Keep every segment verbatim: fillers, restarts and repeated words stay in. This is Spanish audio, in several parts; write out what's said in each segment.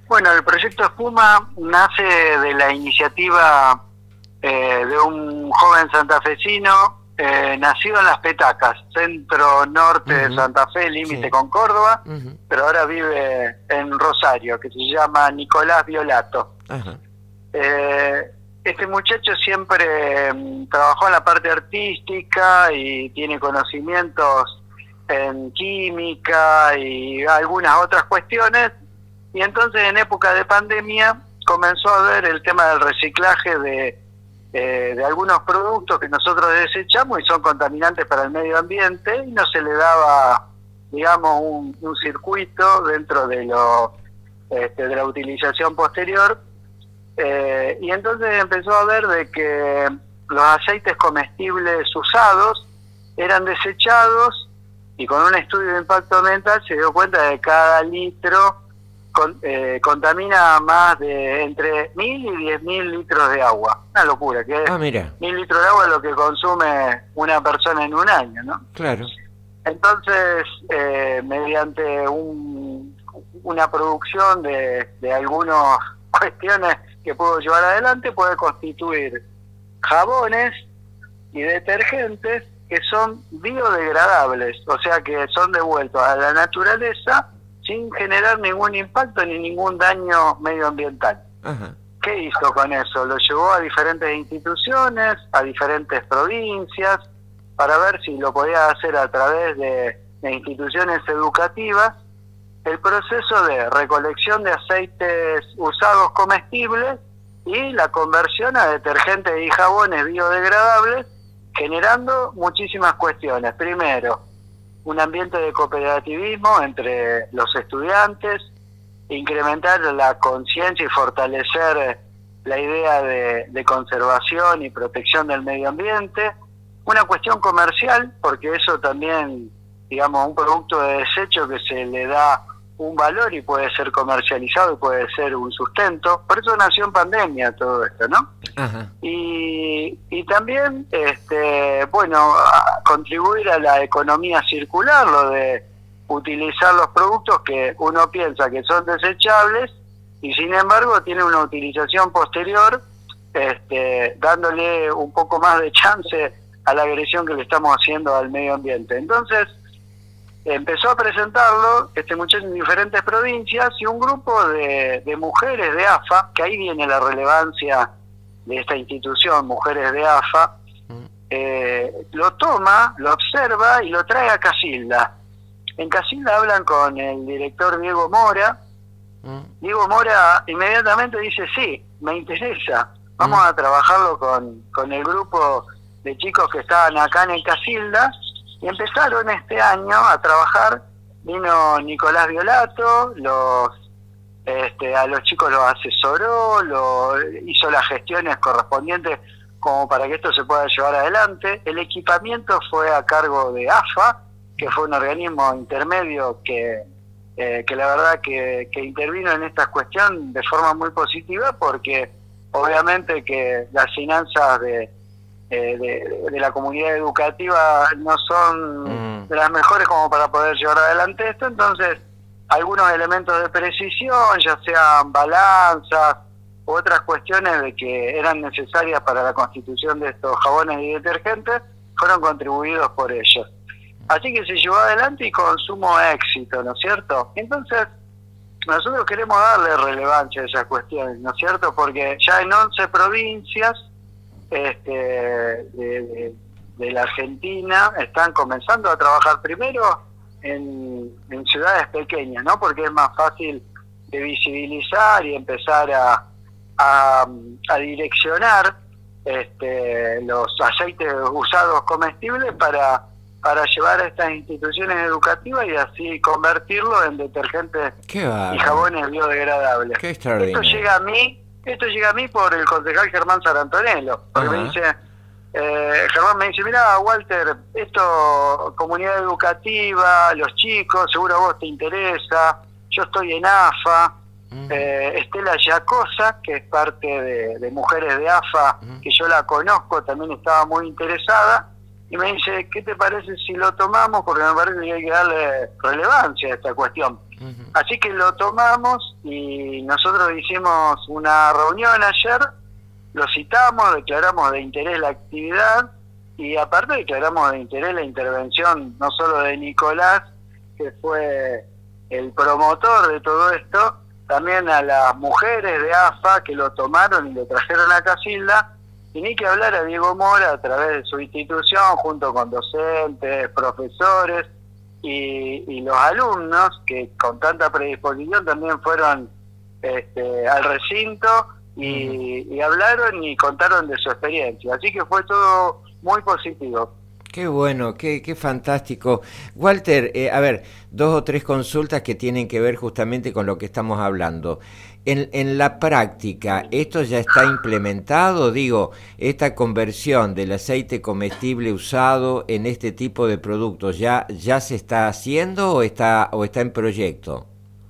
Bueno, el proyecto Espuma nace de la iniciativa eh, de un joven santafesino eh, nacido en Las Petacas, centro-norte uh-huh. de Santa Fe, límite sí. con Córdoba, uh-huh. pero ahora vive en Rosario, que se llama Nicolás Violato. Uh-huh. Eh, este muchacho siempre um, trabajó en la parte artística y tiene conocimientos en química y algunas otras cuestiones, y entonces en época de pandemia comenzó a ver el tema del reciclaje de, eh, de algunos productos que nosotros desechamos y son contaminantes para el medio ambiente, y no se le daba, digamos, un, un circuito dentro de, lo, este, de la utilización posterior, eh, y entonces empezó a ver de que los aceites comestibles usados eran desechados, y con un estudio de impacto ambiental se dio cuenta de que cada litro con, eh, contamina más de entre mil y diez mil litros de agua. Una locura, que ah, mira. mil litros de agua es lo que consume una persona en un año, ¿no? Claro. Entonces, eh, mediante un, una producción de, de algunas cuestiones que puedo llevar adelante, puede constituir jabones y detergentes que son biodegradables, o sea que son devueltos a la naturaleza sin generar ningún impacto ni ningún daño medioambiental. Ajá. ¿Qué hizo con eso? Lo llevó a diferentes instituciones, a diferentes provincias, para ver si lo podía hacer a través de, de instituciones educativas, el proceso de recolección de aceites usados comestibles y la conversión a detergentes y jabones biodegradables, generando muchísimas cuestiones. Primero, un ambiente de cooperativismo entre los estudiantes, incrementar la conciencia y fortalecer la idea de, de conservación y protección del medio ambiente. Una cuestión comercial, porque eso también, digamos, un producto de desecho que se le da un valor y puede ser comercializado y puede ser un sustento. Por eso nació en pandemia todo esto, ¿no? Ajá. Y, y también, este, bueno, a contribuir a la economía circular, lo de utilizar los productos que uno piensa que son desechables y sin embargo tiene una utilización posterior, este, dándole un poco más de chance a la agresión que le estamos haciendo al medio ambiente. Entonces, empezó a presentarlo este muchacho en diferentes provincias y un grupo de, de mujeres de A F A, que ahí viene la relevancia de esta institución, Mujeres de A F A, eh, lo toma, lo observa y lo trae a Casilda. En Casilda hablan con el director Diego Mora. Mm. Diego Mora inmediatamente dice, sí, me interesa, vamos mm. a trabajarlo con, con el grupo de chicos que estaban acá en el Casilda. Y empezaron este año a trabajar, vino Nicolás Violato, los este, a los chicos los asesoró, lo, hizo las gestiones correspondientes como para que esto se pueda llevar adelante. El equipamiento fue a cargo de A F A, que fue un organismo intermedio que, eh, que la verdad que, que intervino en esta cuestión de forma muy positiva, porque obviamente que las finanzas de Eh, de, de la comunidad educativa no son mm. de las mejores como para poder llevar adelante esto, entonces algunos elementos de precisión, ya sean balanzas u otras cuestiones de que eran necesarias para la constitución de estos jabones y detergentes, fueron contribuidos por ellos. Así que se llevó adelante y con sumo éxito, ¿no es cierto? Entonces, nosotros queremos darle relevancia a esas cuestiones, ¿no es cierto? Porque ya en once provincias Este, de, de, de la Argentina están comenzando a trabajar primero en, en ciudades pequeñas, ¿no? Porque es más fácil de visibilizar y empezar a, a, a direccionar este, los aceites usados comestibles para, para llevar a estas instituciones educativas y así convertirlo en detergentes y jabones biodegradables. Qué extraordinario. Esto llega a mí Esto llega a mí por el concejal Germán Sarantonello, porque uh-huh. me dice, eh, Germán me dice, mirá, Walter, esto, comunidad educativa, los chicos, seguro a vos te interesa, yo estoy en A F A, uh-huh. eh, Estela Yacosa, que es parte de, de Mujeres de A F A, uh-huh. que yo la conozco, también estaba muy interesada, y me dice, ¿qué te parece si lo tomamos? Porque me parece que hay que darle relevancia a esta cuestión. Uh-huh. Así que lo tomamos y nosotros hicimos una reunión ayer, lo citamos, declaramos de interés la actividad y aparte declaramos de interés la intervención no solo de Nicolás, que fue el promotor de todo esto, también a las mujeres de A F A que lo tomaron y lo trajeron a Casilda, y ni que hablar a Diego Mora a través de su institución, junto con docentes, profesores y, y los alumnos, que con tanta predisposición también fueron este, al recinto y, y hablaron y contaron de su experiencia. Así que fue todo muy positivo. Qué bueno, qué, qué fantástico. Walter, eh, a ver, dos o tres consultas que tienen que ver justamente con lo que estamos hablando. En, en la práctica, ¿esto ya está implementado? Digo, esta conversión del aceite comestible usado en este tipo de productos, ¿ya, ya se está haciendo o está, o está en proyecto?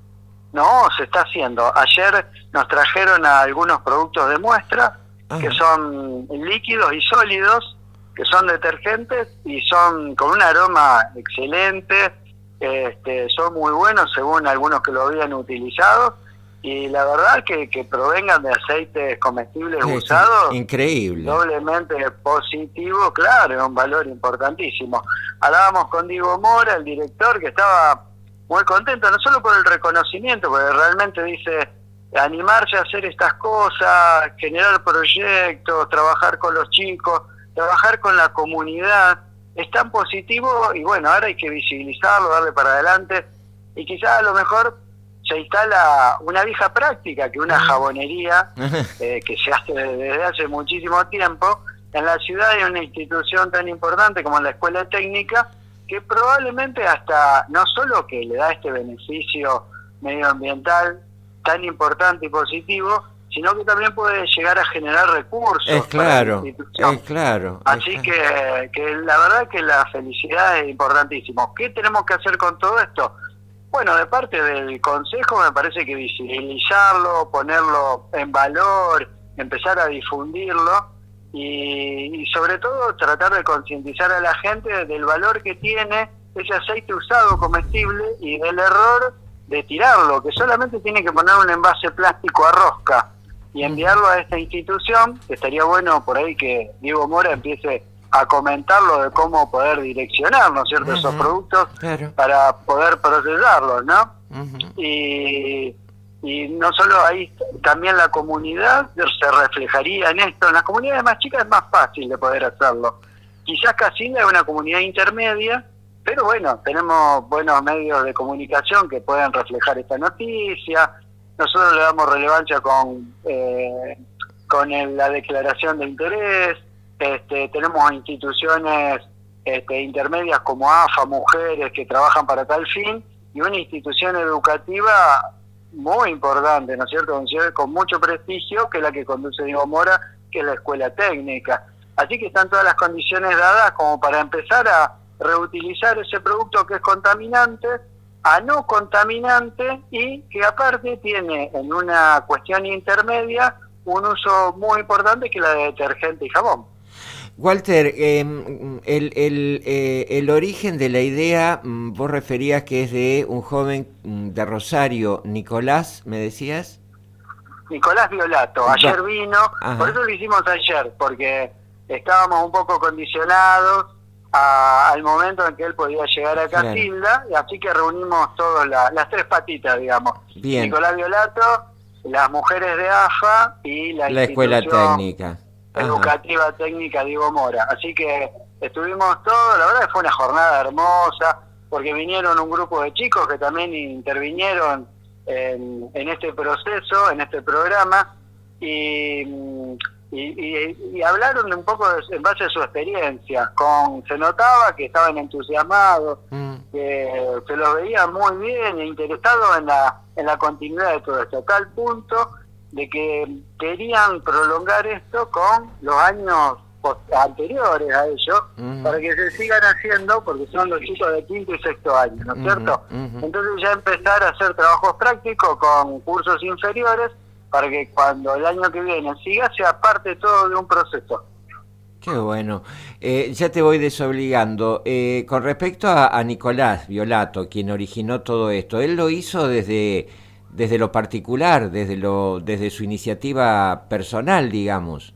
No, se está haciendo. Ayer nos trajeron a algunos productos de muestra, Ajá. que son líquidos y sólidos, que son detergentes y son con un aroma excelente, este, son muy buenos según algunos que lo habían utilizado, y la verdad que, que provengan de aceites comestibles sí, usados, increíble, doblemente positivo, claro, es un valor importantísimo. Hablábamos con Diego Mora, el director, que estaba muy contento, no solo por el reconocimiento, porque realmente dice, animarse a hacer estas cosas, generar proyectos, trabajar con los chicos, trabajar con la comunidad, es tan positivo y bueno, ahora hay que visibilizarlo, darle para adelante y quizás a lo mejor se instala una vieja práctica que una jabonería eh, que se hace desde hace muchísimo tiempo. En la ciudad hay una institución tan importante como la Escuela Técnica que probablemente hasta no solo que le da este beneficio medioambiental tan importante y positivo, sino que también puede llegar a generar recursos. Es claro, es claro. Así es que, que la verdad que la felicidad es importantísimo. ¿Qué tenemos que hacer con todo esto? Bueno, de parte del Consejo me parece que visibilizarlo, ponerlo en valor, empezar a difundirlo y, y sobre todo tratar de concientizar a la gente del valor que tiene ese aceite usado comestible y del error de tirarlo, que solamente tiene que poner un envase plástico a rosca y enviarlo a esta institución, que estaría bueno por ahí que Diego Mora empiece a comentarlo de cómo poder direccionar, ¿no es cierto?, uh-huh. esos productos claro. para poder procesarlos, ¿no? Uh-huh. Y, y no solo ahí, también la comunidad se reflejaría en esto. En las comunidades más chicas es más fácil de poder hacerlo. Quizás Casilda es una comunidad intermedia, pero bueno, tenemos buenos medios de comunicación que pueden reflejar esta noticia. Nosotros le damos relevancia con eh, con el, la declaración de interés. Este, tenemos instituciones este, intermedias como A F A, mujeres que trabajan para tal fin, y una institución educativa muy importante, ¿no es cierto?, con mucho prestigio, que es la que conduce Diego Mora, que es la Escuela Técnica. Así que están todas las condiciones dadas como para empezar a reutilizar ese producto que es contaminante a no contaminante y que aparte tiene en una cuestión intermedia un uso muy importante que es la de detergente y jabón. Walter, eh, el, el, eh, el origen de la idea, vos referías que es de un joven de Rosario, Nicolás, ¿me decías? Nicolás Violato, ayer vino, Ajá. por eso lo hicimos ayer, porque estábamos un poco condicionados a, al momento en que él podía llegar a Casilda, claro. y así que reunimos todas la, las tres patitas, digamos. Bien. Nicolás Violato, las mujeres de A F A y la, la Escuela Técnica. Educativa Ajá. Técnica Diego Mora. Así que estuvimos todos, la verdad que fue una jornada hermosa, porque vinieron un grupo de chicos que también intervinieron en, en este proceso, en este programa, y, y, y, y hablaron un poco de, en base a su experiencia. Con, se notaba que estaban entusiasmados, mm. que se los veía muy bien e interesados en la, en la continuidad de todo esto, a tal punto de que querían prolongar esto con los años anteriores a ellos, uh-huh. para que se sigan haciendo, porque son los chicos de quinto y sexto año, ¿no es uh-huh. cierto? Uh-huh. Entonces ya empezar a hacer trabajos prácticos con cursos inferiores, para que cuando el año que viene siga, sea parte todo de un proceso. Qué Qué bueno. Eh, ya te voy desobligando. Eh, con respecto a, a Nicolás Violato, quien originó todo esto, él lo hizo desde, desde lo particular, desde, lo, desde su iniciativa personal, digamos.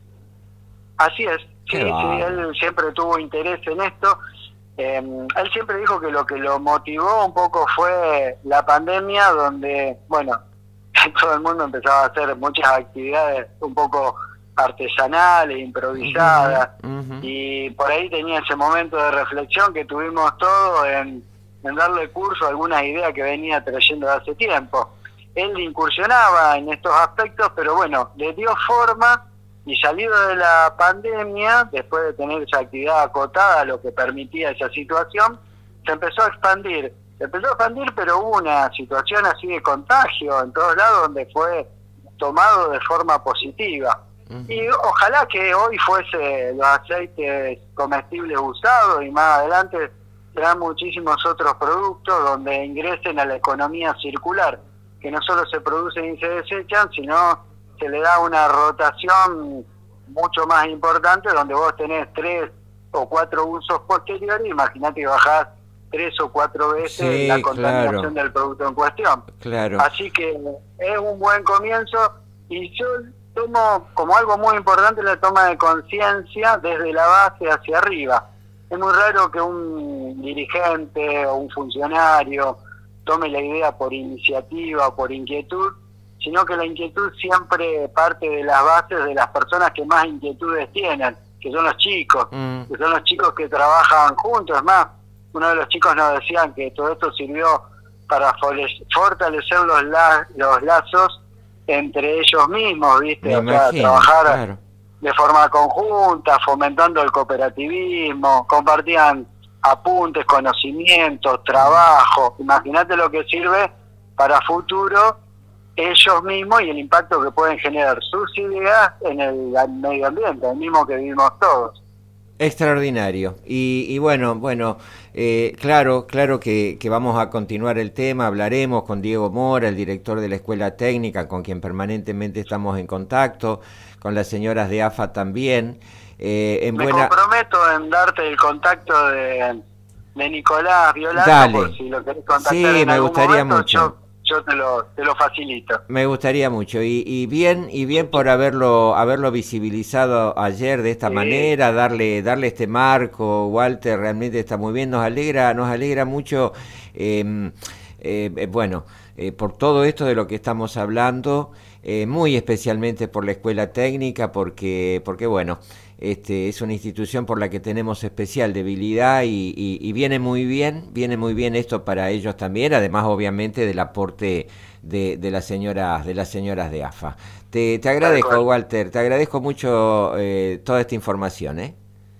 Así es, sí, Qué sí, él siempre tuvo interés en esto. Eh, él siempre dijo que lo que lo motivó un poco fue la pandemia, donde, bueno, todo el mundo empezaba a hacer muchas actividades un poco artesanales, improvisadas, uh-huh, uh-huh. y por ahí tenía ese momento de reflexión que tuvimos todos en, en darle curso a algunas ideas que venía trayendo de hace tiempo. Él incursionaba en estos aspectos, pero bueno, le dio forma, y salido de la pandemia, después de tener esa actividad acotada, lo que permitía esa situación, se empezó a expandir. Se empezó a expandir, pero hubo una situación así de contagio en todos lados donde fue tomado de forma positiva. Uh-huh. Y ojalá que hoy fuese los aceites comestibles usados y más adelante serán muchísimos otros productos donde ingresen a la economía circular, que no solo se producen y se desechan, sino se le da una rotación mucho más importante, donde vos tenés tres o cuatro usos posteriores. Imagínate que bajás tres o cuatro veces sí, la contaminación claro. del producto en cuestión. Claro. Así que es un buen comienzo, y yo tomo como algo muy importante la toma de conciencia desde la base hacia arriba. Es muy raro que un dirigente o un funcionario tome la idea por iniciativa o por inquietud, sino que la inquietud siempre parte de las bases de las personas que más inquietudes tienen, que son los chicos, mm. que son los chicos que trabajan juntos. Es más, uno de los chicos nos decían que todo esto sirvió para fortalecer los, la, los lazos entre ellos mismos, ¿viste? Me o sea, imagino, trabajar claro. de forma conjunta, fomentando el cooperativismo, compartían apuntes, conocimientos, trabajo. Imagínate lo que sirve para futuro ellos mismos y el impacto que pueden generar sus ideas en el medio ambiente, el mismo que vivimos todos. Extraordinario. Y, y bueno, bueno, eh, claro, claro que, que vamos a continuar el tema, hablaremos con Diego Mora, el director de la Escuela Técnica, con quien permanentemente estamos en contacto, con las señoras de A F A también. Eh, en Me buena... comprometo en darte el contacto de, de Nicolás Violato, Dale. Por si lo querés contactar Sí, en me algún gustaría momento, mucho. Yo, yo te lo te lo facilito. Me gustaría mucho y, y bien y bien por haberlo haberlo visibilizado ayer de esta sí. manera, darle darle este marco. Walter, realmente está muy bien, nos alegra nos alegra mucho eh, eh, bueno eh, por todo esto de lo que estamos hablando, eh, muy especialmente por la Escuela Técnica, porque porque bueno, este es una institución por la que tenemos especial debilidad y, y, y viene muy bien, viene muy bien esto para ellos también, además obviamente del aporte de, de las señoras de las señoras de A F A. Te, te agradezco, Walter, te agradezco mucho eh, toda esta información, ¿eh?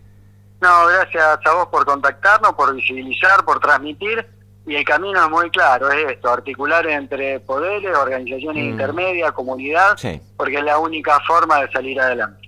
No, gracias a vos por contactarnos, por visibilizar, por transmitir, y el camino es muy claro, es esto, articular entre poderes, organizaciones mm. intermedias, comunidad, sí. porque es la única forma de salir adelante.